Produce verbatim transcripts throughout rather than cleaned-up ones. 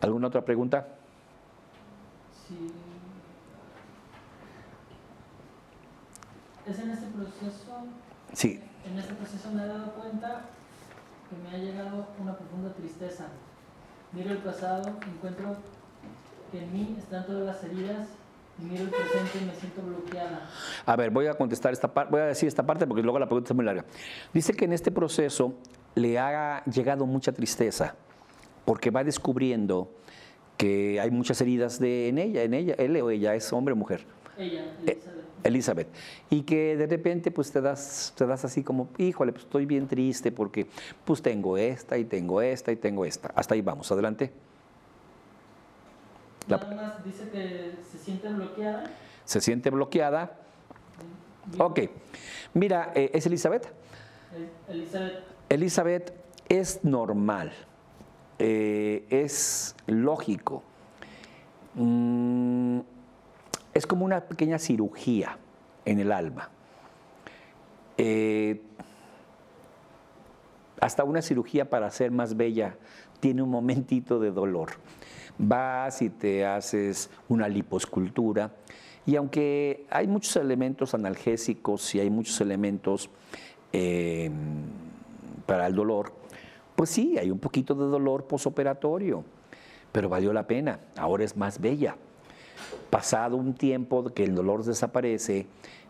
¿Alguna otra pregunta? Sí. Es en este proceso, Sí. en este proceso me he dado cuenta que me ha llegado una profunda tristeza. Miro el pasado, encuentro que en mí están todas las heridas y miro el presente y me siento bloqueada. A ver, voy a contestar esta parte, voy a decir esta parte porque luego la pregunta es muy larga. Dice que en este proceso le ha llegado mucha tristeza porque va descubriendo que hay muchas heridas de, en ella, en ella, él o ella, es hombre o mujer. Ella, Eh, Elizabeth. Elizabeth, y que de repente pues te das, te das así como, híjole, pues estoy bien triste porque pues tengo esta y tengo esta y tengo esta. Hasta ahí vamos, adelante. La- Nada más dice que se siente bloqueada. se siente bloqueada. Ok, mira, eh, ¿es Elizabeth? El- Elizabeth, Elizabeth, es normal, eh, es lógico. Mm, es como una pequeña cirugía en el alma. Eh, hasta una cirugía para ser más bella tiene un momentito de dolor. Vas y te haces una liposcultura y aunque hay muchos elementos analgésicos y hay muchos elementos eh, para el dolor, pues sí, hay un poquito de dolor posoperatorio, pero valió la pena, ahora es más bella. Pasado un tiempo que el dolor desaparece,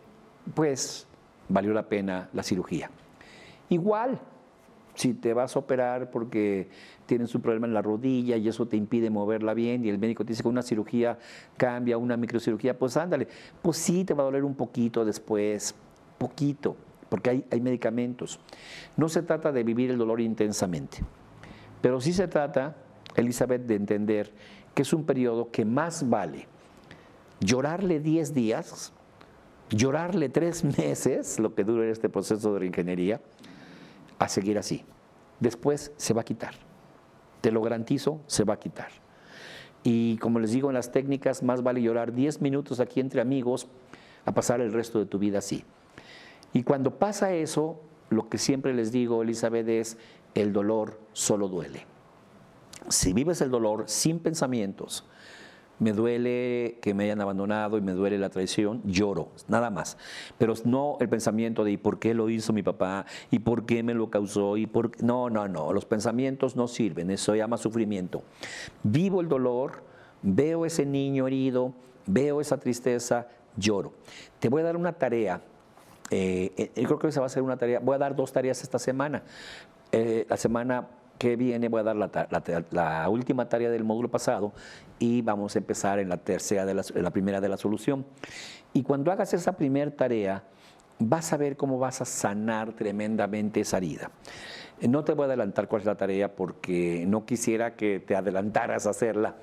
pues valió la pena la cirugía. Igual, si te vas a operar porque tienes un problema en la rodilla y eso te impide moverla bien y el médico te dice que una cirugía cambia, una microcirugía, pues ándale, pues sí te va a doler un poquito después, poquito, porque hay, hay medicamentos. No se trata de vivir el dolor intensamente, pero sí se trata, Elizabeth, de entender que es un periodo que más vale llorarle diez días, llorarle tres meses, lo que dura este proceso de reingeniería, a seguir así. Después se va a quitar. Te lo garantizo, se va a quitar. Y como les digo en las técnicas, más vale llorar diez minutos aquí entre amigos a pasar el resto de tu vida así. Y cuando pasa eso, lo que siempre les digo, Elizabeth, es el dolor solo duele. Si vives el dolor sin pensamientos, me duele que me hayan abandonado y me duele la traición, lloro, nada más. Pero no el pensamiento de ¿y por qué lo hizo mi papá? ¿Y por qué me lo causó? ¿Y por qué? No, no, no, los pensamientos no sirven, eso se llama sufrimiento. Vivo el dolor, veo ese niño herido, veo esa tristeza, lloro. Te voy a dar una tarea, eh, yo creo que esa va a ser una tarea, voy a dar dos tareas esta semana. Eh, la semana que viene voy a dar la, la, la última tarea del módulo pasado y vamos a empezar en la tercera de la, en la primera de la solución. Y cuando hagas esa primera tarea, vas a ver cómo vas a sanar tremendamente esa herida. No te voy a adelantar cuál es la tarea porque no quisiera que te adelantaras a hacerla.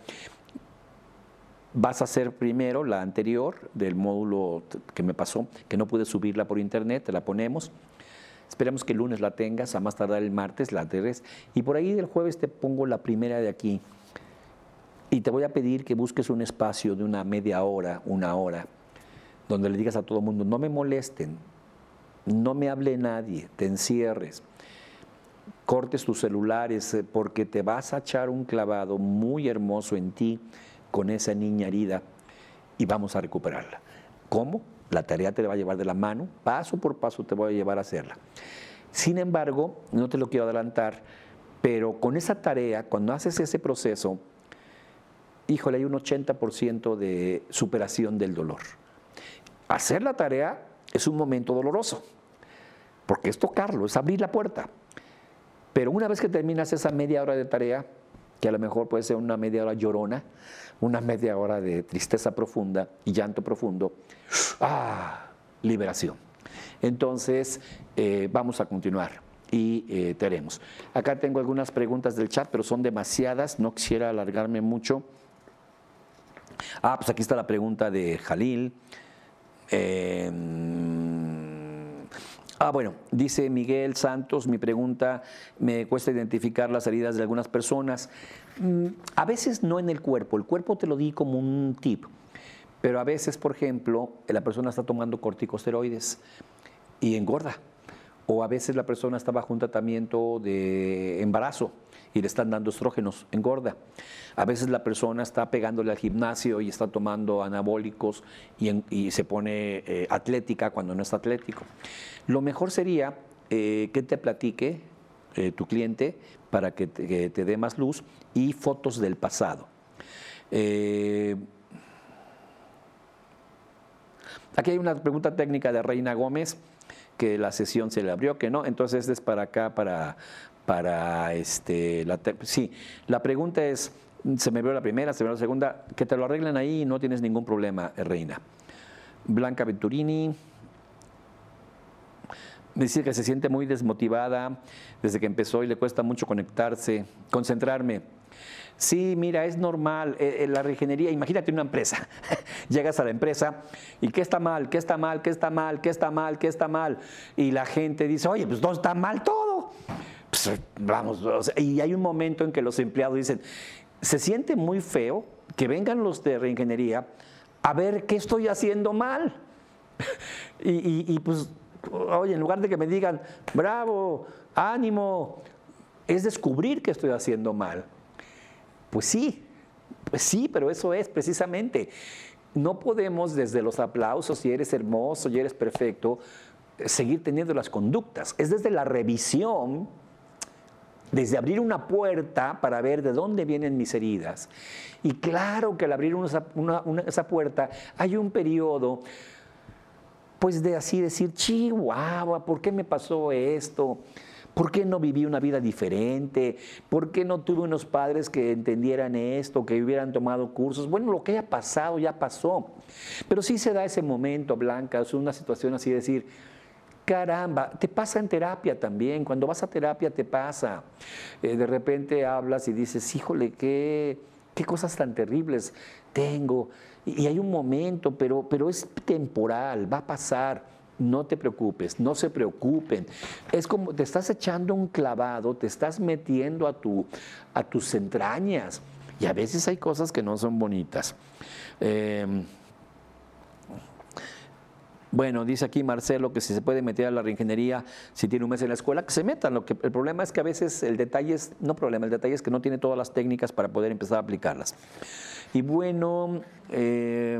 Vas a hacer primero la anterior del módulo que me pasó, que no pude subirla por internet, te la ponemos. Esperemos que el lunes la tengas, a más tardar el martes la tengas. Y por ahí del jueves te pongo la primera de aquí. Y te voy a pedir que busques un espacio de una media hora, una hora, donde le digas a todo el mundo, no me molesten, no me hable nadie, te encierres, cortes tus celulares, porque te vas a echar un clavado muy hermoso en ti con esa niña herida y vamos a recuperarla. ¿Cómo? La tarea te va a llevar de la mano, paso por paso te voy a llevar a hacerla. Sin embargo, no te lo quiero adelantar, pero con esa tarea, cuando haces ese proceso, híjole, hay un ochenta por ciento de superación del dolor. Hacer la tarea es un momento doloroso, porque es tocarlo, es abrir la puerta. Pero una vez que terminas esa media hora de tarea, que a lo mejor puede ser una media hora llorona, una media hora de tristeza profunda y llanto profundo, ¡ah! Liberación. Entonces, eh, vamos a continuar y eh, te haremos. Acá tengo algunas preguntas del chat, pero son demasiadas, no quisiera alargarme mucho. Ah, pues aquí está la pregunta de Jalil. Eh, Ah, bueno, dice Miguel Santos, mi pregunta, me cuesta identificar las heridas de algunas personas. A veces no en el cuerpo, el cuerpo te lo di como un tip, pero a veces, por ejemplo, la persona está tomando corticosteroides y engorda, o a veces la persona está bajo un tratamiento de embarazo y le están dando estrógenos, engorda. A veces la persona está pegándole al gimnasio y está tomando anabólicos y, en, y se pone eh, atlética cuando no está atlético. Lo mejor sería eh, que te platique eh, tu cliente para que te, que te dé más luz y fotos del pasado. Eh, aquí hay una pregunta técnica de Reina Gómez, que la sesión se le abrió, que no, entonces este es para acá, para, para este, la, sí, la pregunta es, se me vio la primera, se me vio la segunda, que te lo arreglen ahí y no tienes ningún problema, Reina. Blanca Venturini dice que se siente muy desmotivada desde que empezó y le cuesta mucho conectarse, concentrarme. Sí, mira, es normal, eh, la reingeniería, imagínate una empresa, llegas a la empresa y ¿qué está mal? ¿Qué está mal? ¿Qué está mal? ¿Qué está mal? ¿Qué está mal? Y la gente dice, oye, pues no está mal todo. Pues, vamos, o sea, y hay un momento en que los empleados dicen, se siente muy feo que vengan los de reingeniería a ver qué estoy haciendo mal. y, y, y pues, oye, en lugar de que me digan, bravo, ánimo, es descubrir que estoy haciendo mal. Pues sí, pues sí, pero eso es precisamente. No podemos desde los aplausos y eres hermoso y eres perfecto, seguir teniendo las conductas. Es desde la revisión, desde abrir una puerta para ver de dónde vienen mis heridas. Y claro que al abrir una, una, una, esa puerta hay un periodo, pues de así decir, chihuahua, ¿por qué me pasó esto? ¿Por qué no viví una vida diferente? ¿Por qué no tuve unos padres que entendieran esto, que hubieran tomado cursos? Bueno, lo que haya pasado ya pasó. Pero sí se da ese momento, Blanca, es una situación así de decir, caramba, te pasa en terapia también. Cuando vas a terapia te pasa. Eh, de repente hablas y dices, híjole, qué, qué cosas tan terribles tengo. Y, y hay un momento, pero, pero es temporal, va a pasar. No te preocupes, no se preocupen. Es como te estás echando un clavado, te estás metiendo a, tu, a tus entrañas. Y a veces hay cosas que no son bonitas. Eh, bueno, dice aquí Marcelo que si se puede meter a la reingeniería, si tiene un mes en la escuela, que se metan. Lo que, el problema es que a veces el detalle es, no problema, el detalle es que no tiene todas las técnicas para poder empezar a aplicarlas. Y bueno... Eh,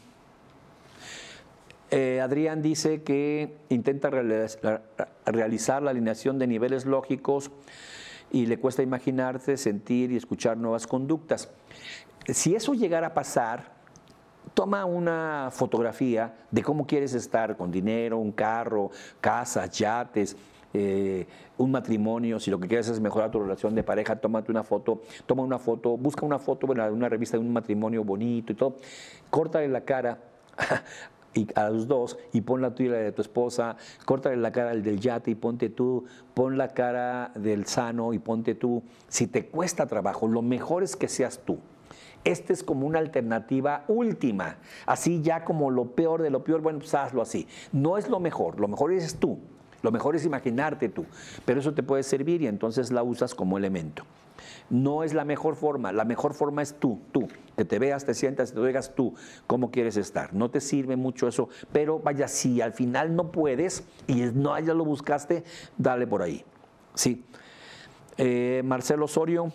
Eh, Adrián dice que intenta realizar la alineación de niveles lógicos y le cuesta imaginarse, sentir y escuchar nuevas conductas. Si eso llegara a pasar, toma una fotografía de cómo quieres estar con dinero, un carro, casas, yates, eh, un matrimonio. Si lo que quieres es mejorar tu relación de pareja, tómate una foto, toma una foto, busca una foto en una revista de un matrimonio bonito y todo, córtale la cara y a los dos, y pon la tuya y la de tu esposa, córtale la cara al del yate y ponte tú, pon la cara del sano y ponte tú. Si te cuesta trabajo, lo mejor es que seas tú. Esta es como una alternativa última, así ya como lo peor de lo peor, bueno, pues hazlo así. No es lo mejor, lo mejor es tú, lo mejor es imaginarte tú, pero eso te puede servir y entonces la usas como elemento. No es la mejor forma, la mejor forma es tú, tú, que te veas, te sientas, te digas tú cómo quieres estar. No te sirve mucho eso, pero vaya, si al final no puedes y no, ya lo buscaste, dale por ahí. Sí. Eh, Marcelo Osorio,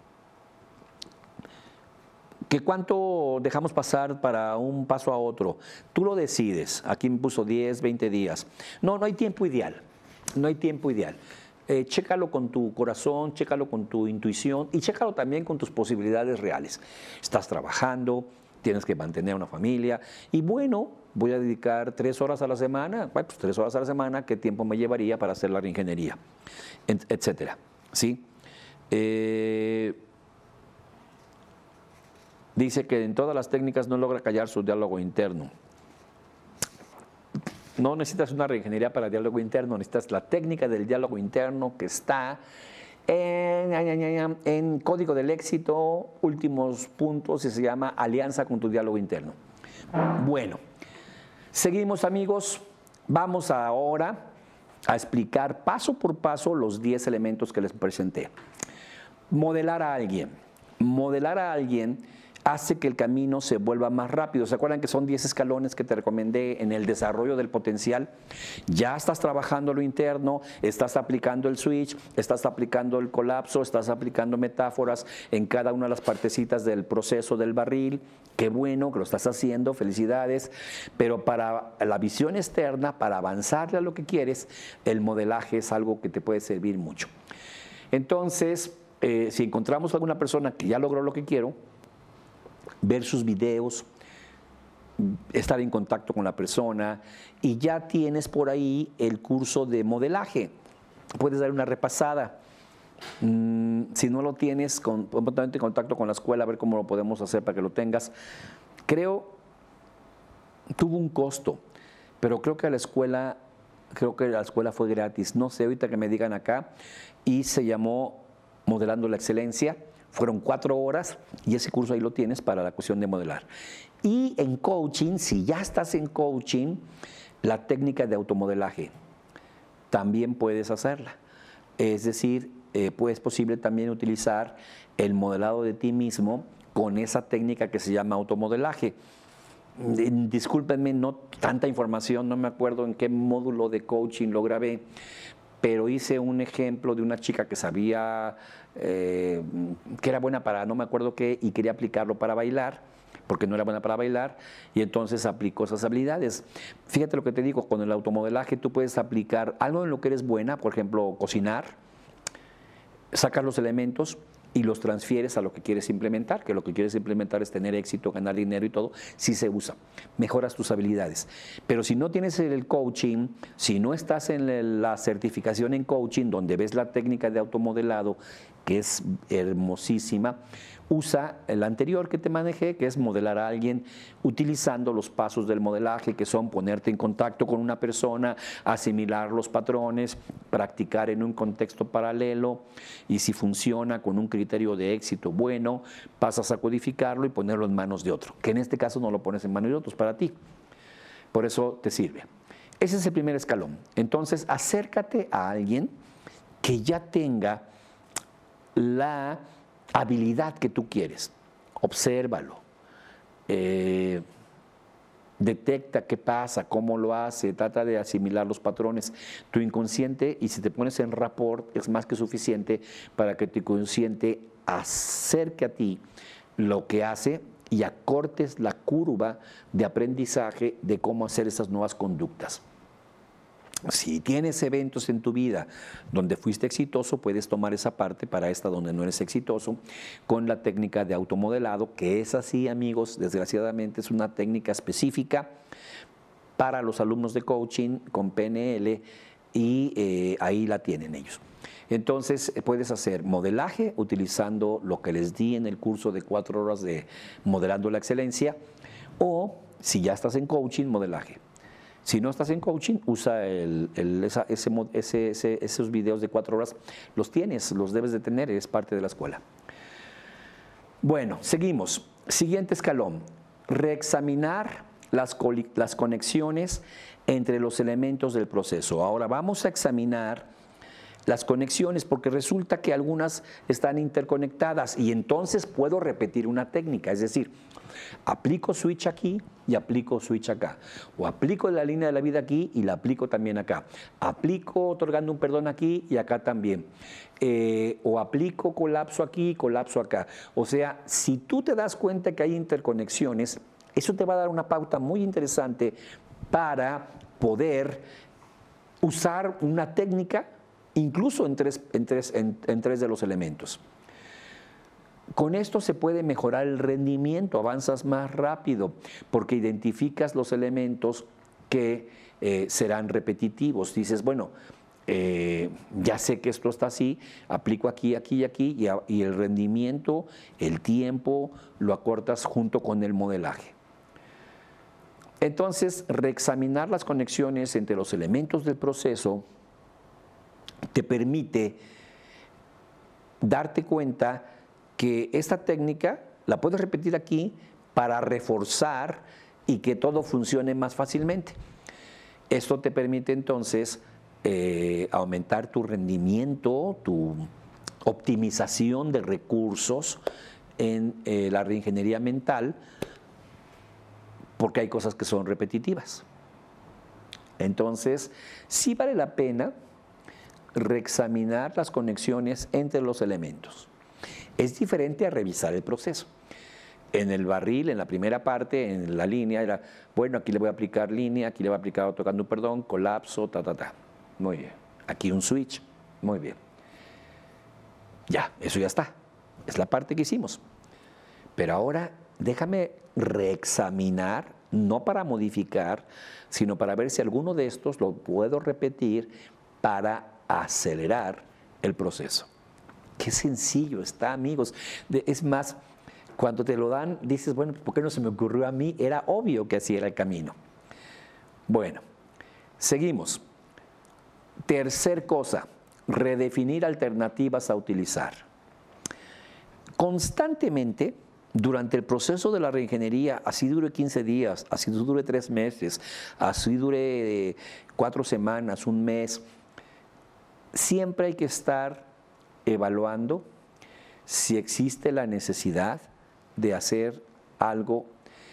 ¿que cuánto dejamos pasar para un paso a otro? Tú lo decides. Aquí me puso diez, veinte días. No, no hay tiempo ideal, no hay tiempo ideal. Eh, chécalo con tu corazón, chécalo con tu intuición y chécalo también con tus posibilidades reales. Estás trabajando, tienes que mantener una familia y bueno, voy a dedicar tres horas a la semana, bueno, pues tres horas a la semana, ¿qué tiempo me llevaría para hacer la reingeniería? Etcétera. ¿Sí? Eh, dice que en todas las técnicas no logra callar su diálogo interno. No necesitas una reingeniería para el diálogo interno, necesitas la técnica del diálogo interno que está en, en Código del Éxito, últimos puntos, y se llama Alianza con tu diálogo interno. Bueno, seguimos amigos, vamos ahora a explicar paso por paso los diez elementos que les presenté. Modelar a alguien. Modelar a alguien, hace que el camino se vuelva más rápido. ¿Se acuerdan que son diez escalones que te recomendé en el desarrollo del potencial? Ya estás trabajando lo interno, estás aplicando el switch, estás aplicando el colapso, estás aplicando metáforas en cada una de las partecitas del proceso del barril. Qué bueno que lo estás haciendo, felicidades. Pero para la visión externa, para avanzarle a lo que quieres, el modelaje es algo que te puede servir mucho. Entonces, eh, si encontramos a alguna persona que ya logró lo que quiero, ver sus videos, estar en contacto con la persona, y ya tienes por ahí el curso de modelaje. Puedes dar una repasada. Mm, si no lo tienes, con, completamente en contacto con la escuela, a ver cómo lo podemos hacer para que lo tengas. Creo, tuvo un costo, pero creo que a la escuela, creo que la escuela fue gratis. No sé, ahorita que me digan acá, y se llamó Modelando la Excelencia. Fueron cuatro horas y ese curso ahí lo tienes para la cuestión de modelar. Y en coaching, si ya estás en coaching, la técnica de automodelaje también puedes hacerla. Es decir, eh, pues es posible también utilizar el modelado de ti mismo con esa técnica que se llama automodelaje. Discúlpenme, no tanta información, no me acuerdo en qué módulo de coaching lo grabé, pero hice un ejemplo de una chica que sabía eh, que era buena para no me acuerdo qué y quería aplicarlo para bailar, porque no era buena para bailar, y entonces aplicó esas habilidades. Fíjate lo que te digo, con el automodelaje tú puedes aplicar algo en lo que eres buena, por ejemplo, cocinar, sacas los elementos y los transfieres a lo que quieres implementar, que lo que quieres implementar es tener éxito, ganar dinero y todo, sí se usa, mejoras tus habilidades. Pero si no tienes el coaching, si no estás en la certificación en coaching, donde ves la técnica de automodelado, que es hermosísima, usa el anterior que te manejé, que es modelar a alguien utilizando los pasos del modelaje, que son ponerte en contacto con una persona, asimilar los patrones, practicar en un contexto paralelo, y si funciona con un criterio de éxito bueno, pasas a codificarlo y ponerlo en manos de otro, que en este caso no lo pones en manos de otros, para ti. Por eso te sirve. Ese es el primer escalón. Entonces, acércate a alguien que ya tenga la habilidad que tú quieres, obsérvalo, eh, detecta qué pasa, cómo lo hace, trata de asimilar los patrones. Tu inconsciente, y si te pones en rapport, es más que suficiente para que tu inconsciente acerque a ti lo que hace y acortes la curva de aprendizaje de cómo hacer esas nuevas conductas. Si tienes eventos en tu vida donde fuiste exitoso, puedes tomar esa parte para esta donde no eres exitoso con la técnica de automodelado, que es así, amigos, desgraciadamente es una técnica específica para los alumnos de coaching con P N L y eh, ahí la tienen ellos. Entonces puedes hacer modelaje utilizando lo que les di en el curso de cuatro horas de Modelando la Excelencia, o si ya estás en coaching, modelaje. Si no estás en coaching, usa el, el, esa, ese, ese, ese, esos videos de cuatro horas, los tienes, los debes de tener, es parte de la escuela. Bueno, seguimos. Siguiente escalón, reexaminar las, las conexiones entre los elementos del proceso. Ahora vamos a examinar las conexiones, porque resulta que algunas están interconectadas y entonces puedo repetir una técnica, es decir, aplico switch aquí y aplico switch acá, o aplico la línea de la vida aquí y la aplico también acá, aplico otorgando un perdón aquí y acá también, eh, o aplico colapso aquí y colapso acá. O sea, si tú te das cuenta que hay interconexiones, eso te va a dar una pauta muy interesante para poder usar una técnica incluso en tres, en, tres, en, en tres de los elementos. Con esto se puede mejorar el rendimiento, avanzas más rápido, porque identificas los elementos que eh, serán repetitivos. Dices, bueno, eh, ya sé que esto está así, aplico aquí, aquí y aquí, y, a, y el rendimiento, el tiempo, lo acortas junto con el modelaje. Entonces, reexaminar las conexiones entre los elementos del proceso te permite darte cuenta que esta técnica la puedes repetir aquí para reforzar y que todo funcione más fácilmente. Esto te permite entonces eh, aumentar tu rendimiento, tu optimización de recursos en eh, la reingeniería mental porque hay cosas que son repetitivas. Entonces, sí vale la pena reexaminar las conexiones entre los elementos. Es diferente a revisar el proceso. En el barril, en la primera parte, en la línea, era, bueno, aquí le voy a aplicar línea, aquí le voy a aplicar tocando un perdón, colapso, ta, ta, ta. Muy bien. Aquí un switch. Muy bien. Ya, eso ya está. Es la parte que hicimos. Pero ahora déjame reexaminar, no para modificar, sino para ver si alguno de estos lo puedo repetir para acelerar el proceso. Qué sencillo está, amigos. Es más, cuando te lo dan, dices, bueno, ¿por qué no se me ocurrió a mí? Era obvio que así era el camino. Bueno, seguimos. Tercer cosa, redefinir alternativas a utilizar. Constantemente, durante el proceso de la reingeniería, así dure quince días, así dure tres meses, así dure cuatro semanas, un mes, siempre hay que estar evaluando si existe la necesidad de hacer algo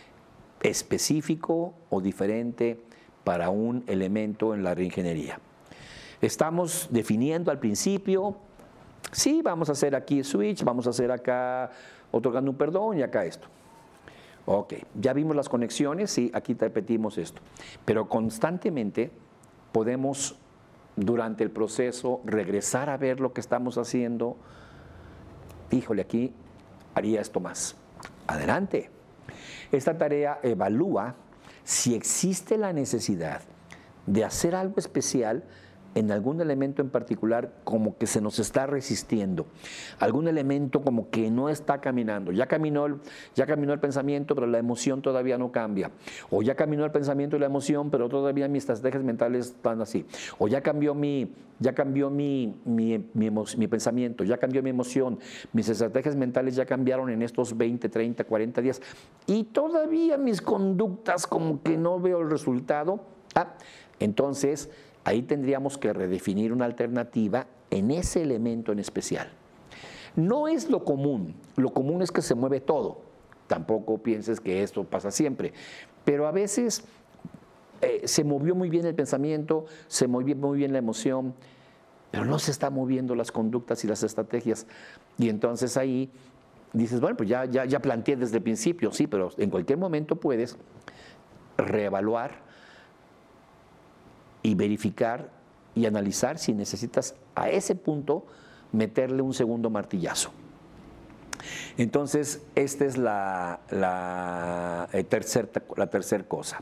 específico o diferente para un elemento en la reingeniería. Estamos definiendo al principio, sí, vamos a hacer aquí switch, vamos a hacer acá otorgando un perdón y acá esto. Ok, ya vimos las conexiones, sí, aquí repetimos esto. Pero constantemente podemos, durante el proceso, regresar a ver lo que estamos haciendo. Híjole, aquí haría esto más. Adelante. Esta tarea evalúa si existe la necesidad de hacer algo especial en algún elemento en particular, como que se nos está resistiendo, algún elemento como que no está caminando. Ya caminó, el, ya caminó el pensamiento, pero la emoción todavía no cambia. O ya caminó el pensamiento y la emoción, pero todavía mis estrategias mentales están así. O ya cambió mi, ya cambió mi, mi, mi, mi pensamiento, ya cambió mi emoción, mis estrategias mentales ya cambiaron en estos veinte, treinta, cuarenta días. Y todavía mis conductas como que no veo el resultado. Ah, entonces, ahí tendríamos que redefinir una alternativa en ese elemento en especial. No es lo común, lo común es que se mueve todo. Tampoco pienses que esto pasa siempre, pero a veces eh, se movió muy bien el pensamiento, se movió muy bien la emoción, pero no se están moviendo las conductas y las estrategias. Y entonces ahí dices, bueno, pues ya, ya, ya planteé desde el principio, sí, pero en cualquier momento puedes reevaluar y verificar y analizar si necesitas a ese punto meterle un segundo martillazo. Entonces, esta es la, la, eh, tercer, la tercer cosa.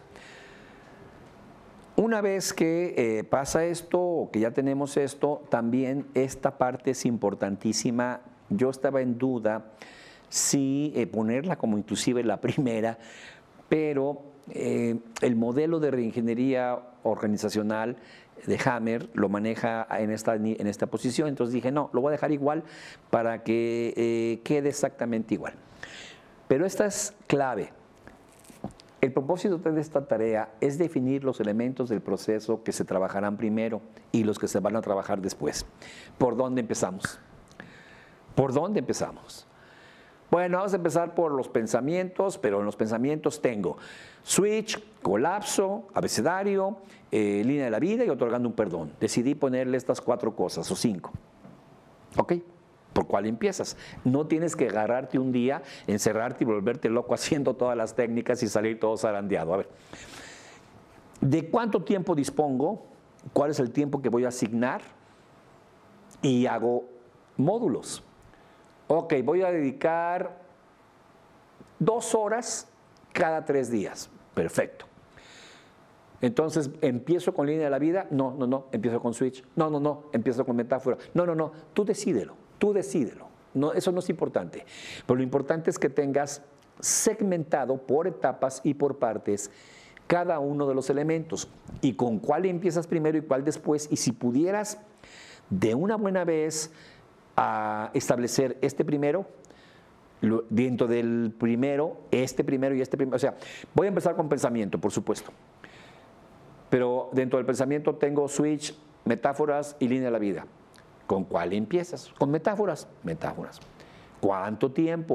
Una vez que eh, pasa esto, o que ya tenemos esto, también esta parte es importantísima. Yo estaba en duda si eh, ponerla como inclusive la primera, pero Eh, el modelo de reingeniería organizacional de Hammer lo maneja en esta, en esta posición, entonces dije, no, lo voy a dejar igual para que eh, quede exactamente igual. Pero esta es clave. El propósito de esta tarea es definir los elementos del proceso que se trabajarán primero y los que se van a trabajar después. ¿Por dónde empezamos? ¿Por dónde empezamos? Bueno, vamos a empezar por los pensamientos, pero en los pensamientos tengo switch, colapso, abecedario, eh, línea de la vida y otorgando un perdón. Decidí ponerle estas cuatro cosas, o cinco. ¿Ok? ¿Por cuál empiezas? No tienes que agarrarte un día, encerrarte y volverte loco haciendo todas las técnicas y salir todo zarandeado. A ver, ¿de cuánto tiempo dispongo? ¿Cuál es el tiempo que voy a asignar? Y hago módulos. Ok, voy a dedicar dos horas cada tres días. Perfecto. Entonces, ¿empiezo con línea de la vida? No, no, no, empiezo con switch. No, no, no, empiezo con metáfora. No, no, no, tú decídelo, tú decídelo. No, eso no es importante. Pero lo importante es que tengas segmentado por etapas y por partes cada uno de los elementos. Y con cuál empiezas primero y cuál después. Y si pudieras de una buena vez a establecer este primero, dentro del primero, este primero y este primero. O sea, voy a empezar con pensamiento, por supuesto. Pero dentro del pensamiento tengo switch, metáforas y línea de la vida. ¿Con cuál empiezas? Con metáforas. Metáforas. ¿Cuánto tiempo?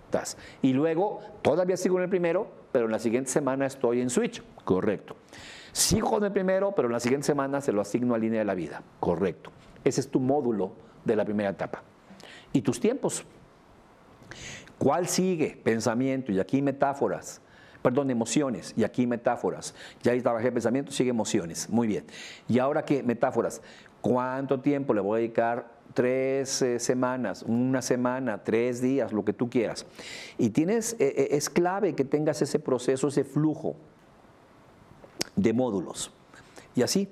Tas. Y luego, todavía sigo en el primero, pero en la siguiente semana estoy en switch. Correcto. Sigo con el primero, pero en la siguiente semana se lo asigno a línea de la vida. Correcto. Ese es tu módulo de la primera etapa. Y tus tiempos. ¿Cuál sigue? Pensamiento, y aquí metáforas. Perdón, emociones, y aquí metáforas. Ya ahí trabajé pensamiento, sigue emociones. Muy bien. ¿Y ahora qué? Metáforas. ¿Cuánto tiempo le voy a dedicar? Tres eh, semanas, una semana, tres días, lo que tú quieras. Y tienes, eh, es clave que tengas ese proceso, ese flujo de módulos. Y así.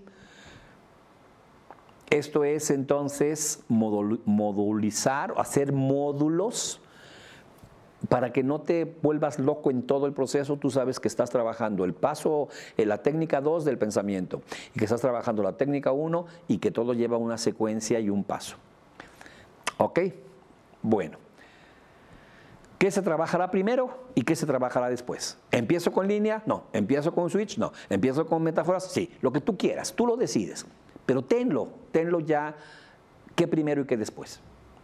Esto es entonces modul modulizar, hacer módulos para que no te vuelvas loco en todo el proceso. Tú sabes que estás trabajando el paso, eh, la técnica dos del pensamiento, y que estás trabajando la técnica uno y que todo lleva una secuencia y un paso. ¿Ok? Bueno. ¿Qué se trabajará primero y qué se trabajará después? ¿Empiezo con línea? No. ¿Empiezo con switch? No. ¿Empiezo con metáforas? Sí. Lo que tú quieras, tú lo decides. Pero tenlo, tenlo ya, qué primero y qué después.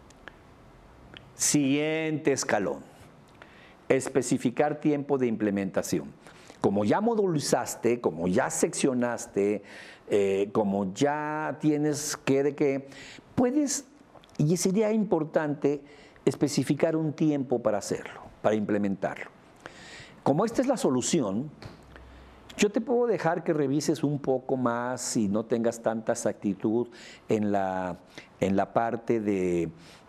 Siguiente escalón. Especificar tiempo de implementación. Como ya modulizaste, como ya seccionaste, eh, como ya tienes que de que, puedes, y sería importante especificar un tiempo para hacerlo, para implementarlo. Como esta es la solución, yo te puedo dejar que revises un poco más y no tengas tanta exactitud en la, en la parte de,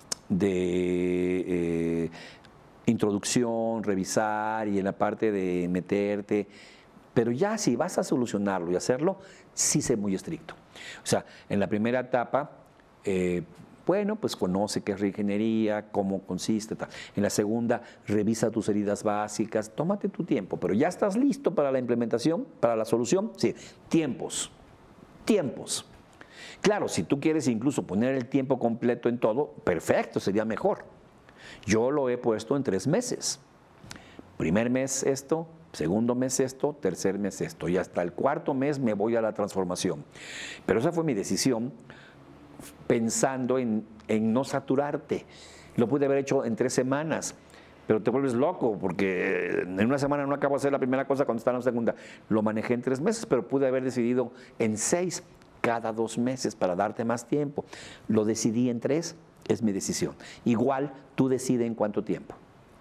de eh, introducción, revisar, y en la parte de meterte, pero ya si vas a solucionarlo y hacerlo, sí sé muy estricto. O sea, en la primera etapa, eh, bueno, pues conoce qué es reingeniería, cómo consiste, tal. En la segunda, revisa tus heridas básicas, tómate tu tiempo, pero ya estás listo para la implementación, para la solución. Sí, tiempos, tiempos. Claro, si tú quieres incluso poner el tiempo completo en todo, perfecto, sería mejor. Yo lo he puesto en tres meses. Primer mes esto, segundo mes esto, tercer mes esto, y hasta el cuarto mes me voy a la transformación. Pero esa fue mi decisión, pensando en, en no saturarte. Lo pude haber hecho en tres semanas, pero te vuelves loco, porque en una semana no acabo de hacer la primera cosa cuando está en la segunda. Lo manejé en tres meses, pero pude haber decidido en seis, cada dos meses, para darte más tiempo. Lo decidí en tres, es mi decisión. Igual, tú decides en cuánto tiempo.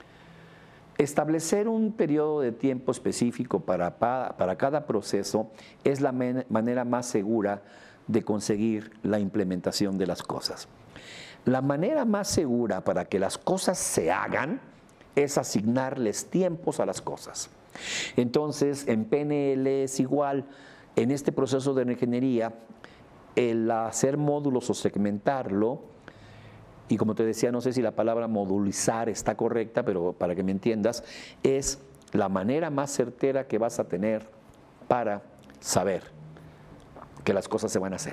Establecer un periodo de tiempo específico para, para, para cada proceso es la man, manera más segura de conseguir la implementación de las cosas. La manera más segura para que las cosas se hagan es asignarles tiempos a las cosas. Entonces, en P N L es igual. En este proceso de ingeniería, el hacer módulos o segmentarlo, y como te decía, no sé si la palabra modulizar está correcta, pero para que me entiendas, es la manera más certera que vas a tener para saber que las cosas se van a hacer.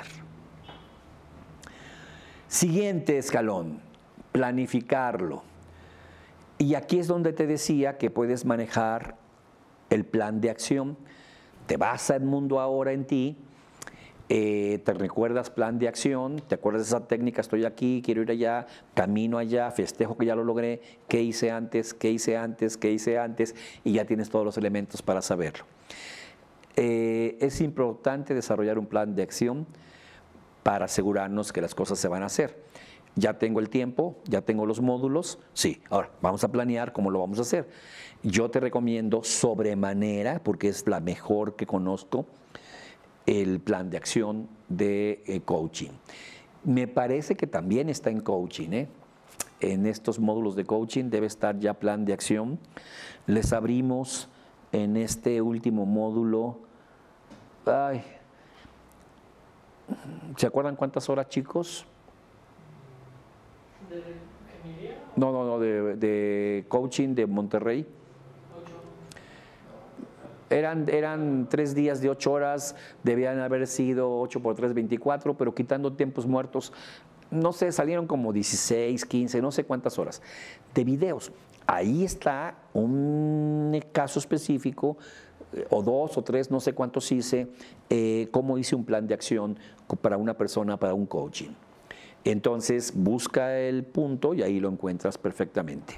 Siguiente escalón, planificarlo. Y aquí es donde te decía que puedes manejar el plan de acción. Te vas al mundo ahora en ti, eh, te recuerdas plan de acción, te acuerdas de esa técnica, estoy aquí, quiero ir allá, camino allá, festejo que ya lo logré, qué hice antes, qué hice antes, qué hice antes, y ya tienes todos los elementos para saberlo. Eh, es importante desarrollar un plan de acción para asegurarnos que las cosas se van a hacer. Ya tengo el tiempo, ya tengo los módulos, sí, ahora vamos a planear cómo lo vamos a hacer. Yo te recomiendo sobremanera, porque es la mejor que conozco, el plan de acción de eh, coaching. Me parece que también está en coaching, ¿eh? En estos módulos de coaching debe estar ya plan de acción. Les abrimos en este último módulo. Ay, ¿se acuerdan cuántas horas, chicos? ¿De ingeniería? No, no, no, de, de coaching de Monterrey. Ocho. Eran, eran tres días de ocho horas, debían haber sido ocho por tres, veinticuatro, pero quitando tiempos muertos, no sé, salieron como dieciséis, quince, no sé cuántas horas de videos. Ahí está un caso específico, o dos o tres, no sé cuántos hice, eh, cómo hice un plan de acción para una persona, para un coaching. Entonces, busca el punto y ahí lo encuentras perfectamente.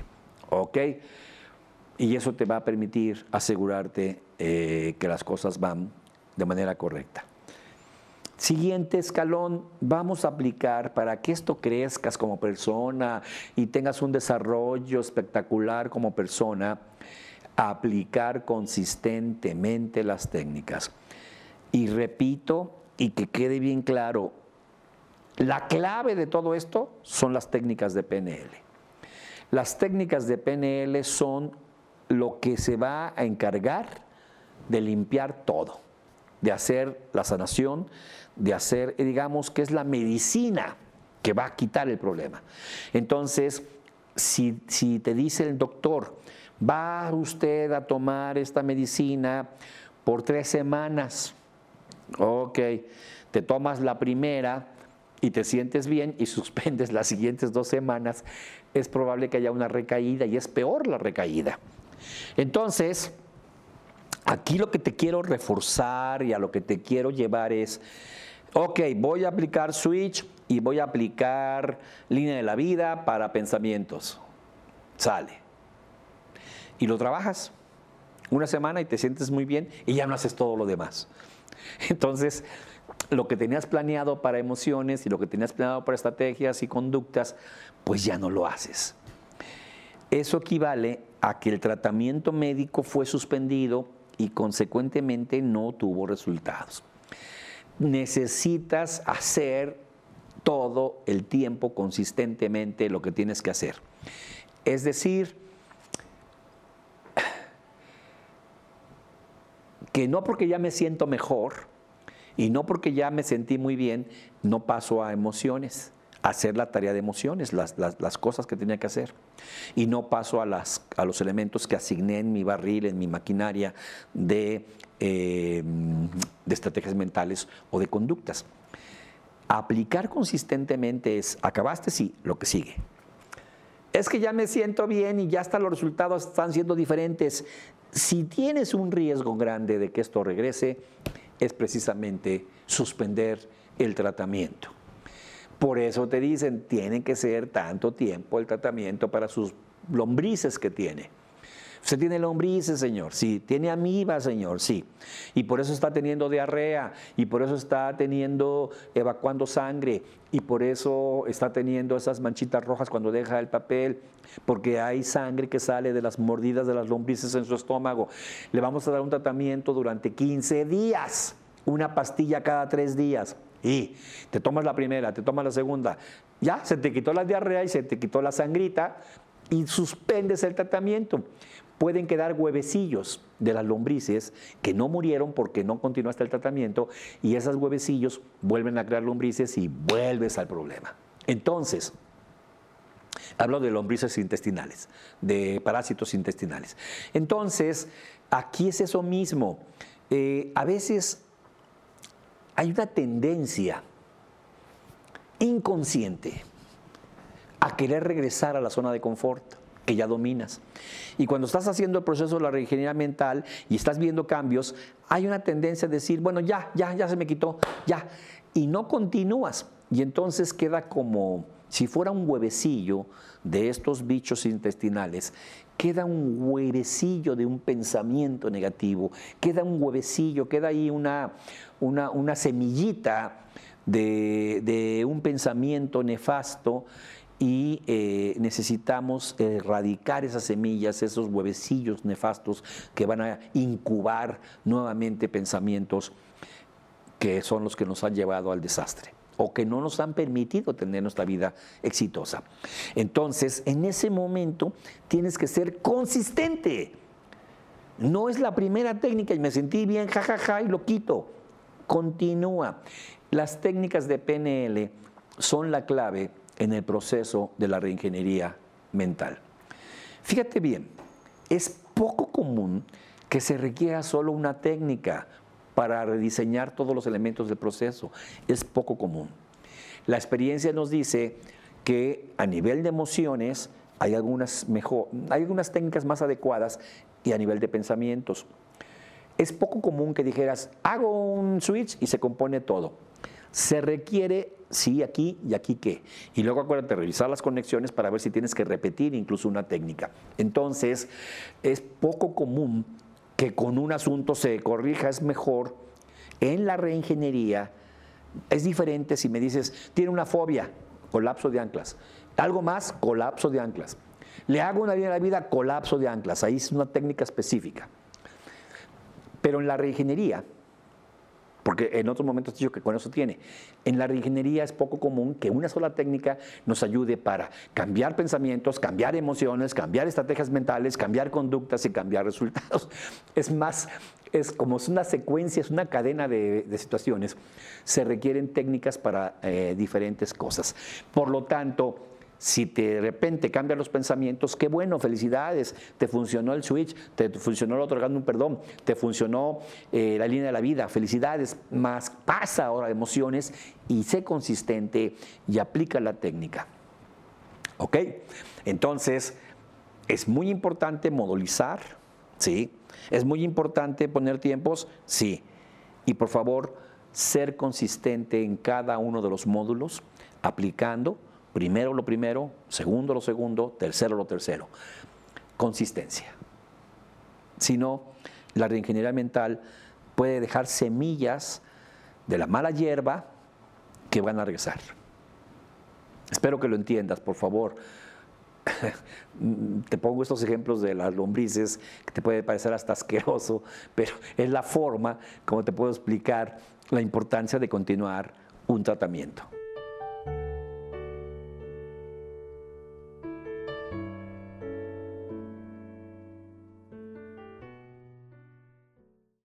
¿ok? Y eso te va a permitir asegurarte eh, que las cosas van de manera correcta. Siguiente escalón, vamos a aplicar para que esto crezcas como persona y tengas un desarrollo espectacular como persona, aplicar consistentemente las técnicas. Y repito, y que quede bien claro, la clave de todo esto son las técnicas de P N L. Las técnicas de P N L son lo que se va a encargar de limpiar todo, de hacer la sanación, de hacer, digamos, que es la medicina que va a quitar el problema. Entonces, si, si te dice el doctor, va usted a tomar esta medicina por tres semanas, ok, te tomas la primera y te sientes bien y suspendes las siguientes dos semanas, es probable que haya una recaída y es peor la recaída. Entonces, aquí lo que te quiero reforzar y a lo que te quiero llevar es, ok, voy a aplicar switch y voy a aplicar línea de la vida para pensamientos. Sale. Y lo trabajas una semana y te sientes muy bien y ya no haces todo lo demás. Entonces, lo que tenías planeado para emociones y lo que tenías planeado para estrategias y conductas, pues ya no lo haces. Eso equivale a que el tratamiento médico fue suspendido y consecuentemente no tuvo resultados. Necesitas hacer todo el tiempo consistentemente lo que tienes que hacer. Es decir, que no porque ya me siento mejor y no porque ya me sentí muy bien, no paso a emociones, a hacer la tarea de emociones, las, las, las cosas que tenía que hacer. Y no paso a, las, a los elementos que asigné en mi barril, en mi maquinaria de, eh, de estrategias mentales o de conductas. Aplicar consistentemente es, acabaste, sí, lo que sigue. Es que ya me siento bien y ya hasta los resultados están siendo diferentes. Si tienes un riesgo grande de que esto regrese, es precisamente suspender el tratamiento. Por eso te dicen, tiene que ser tanto tiempo el tratamiento para sus lombrices que tiene. Usted tiene lombrices, señor, sí. Tiene amibas, señor, sí. Y por eso está teniendo diarrea, y por eso está teniendo, evacuando sangre, y por eso está teniendo esas manchitas rojas cuando deja el papel, porque hay sangre que sale de las mordidas de las lombrices en su estómago. Le vamos a dar un tratamiento durante quince días, una pastilla cada tres días. Y te tomas la primera, te tomas la segunda, ya se te quitó la diarrea y se te quitó la sangrita y suspendes el tratamiento. Pueden quedar huevecillos de las lombrices que no murieron porque no continuaste el tratamiento y esos huevecillos vuelven a crear lombrices y vuelves al problema. Entonces, hablo de lombrices intestinales, de parásitos intestinales. Entonces, aquí es eso mismo. Eh, a veces hay una tendencia inconsciente a querer regresar a la zona de confort que ya dominas. Y cuando estás haciendo el proceso de la reingeniería mental y estás viendo cambios, hay una tendencia a decir, bueno, ya, ya, ya se me quitó, ya. Y no continúas. Y entonces queda como si fuera un huevecillo de estos bichos intestinales, queda un huevecillo de un pensamiento negativo, queda un huevecillo, queda ahí una, una, una semillita de, de un pensamiento nefasto. Y eh, necesitamos erradicar esas semillas, esos huevecillos nefastos que van a incubar nuevamente pensamientos que son los que nos han llevado al desastre o que no nos han permitido tener nuestra vida exitosa. Entonces, en ese momento tienes que ser consistente. No es la primera técnica y me sentí bien, jajaja, ja, ja, y lo quito. Continúa. Las técnicas de P N L son la clave en el proceso de la reingeniería mental. Fíjate bien, es poco común que se requiera solo una técnica para rediseñar todos los elementos del proceso. Es poco común. La experiencia nos dice que a nivel de emociones hay algunas, mejor, hay algunas técnicas más adecuadas y a nivel de pensamientos. Es poco común que dijeras, hago un switch y se compone todo. Se requiere sí aquí y aquí qué. Y luego acuérdate, revisar las conexiones para ver si tienes que repetir incluso una técnica. Entonces, es poco común que con un asunto se corrija, es mejor. En la reingeniería es diferente si me dices, tiene una fobia, colapso de anclas. Algo más, colapso de anclas. Le hago una línea de la vida, colapso de anclas. Ahí es una técnica específica. Pero en la reingeniería, porque en otros momentos he dicho que con eso tiene, en la reingeniería es poco común que una sola técnica nos ayude para cambiar pensamientos, cambiar emociones, cambiar estrategias mentales, cambiar conductas y cambiar resultados. Es más, es como es una secuencia, es una cadena de, de situaciones. Se requieren técnicas para eh, diferentes cosas. Por lo tanto, si te, de repente cambian los pensamientos, qué bueno, felicidades, te funcionó el switch, te funcionó el otorgando un perdón, te funcionó eh, la línea de la vida, felicidades, más pasa ahora emociones y sé consistente y aplica la técnica. ¿Ok? Entonces, es muy importante modulizar, ¿sí? Es muy importante poner tiempos, sí. Y por favor, ser consistente en cada uno de los módulos, aplicando primero lo primero, segundo lo segundo, tercero lo tercero. Consistencia. Si no, la reingeniería mental puede dejar semillas de la mala hierba que van a regresar. Espero que lo entiendas, por favor. Te pongo estos ejemplos de las lombrices, que te puede parecer hasta asqueroso, pero es la forma como te puedo explicar la importancia de continuar un tratamiento.